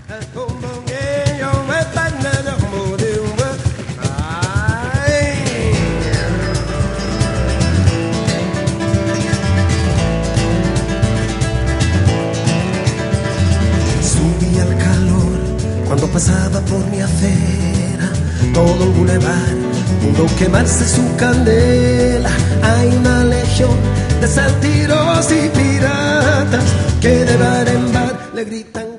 Subí al calor cuando pasaba por mi acera, todo el bulevar pudo quemarse su candela. Hay una legión de salteros y piratas que de bar en bar le gritan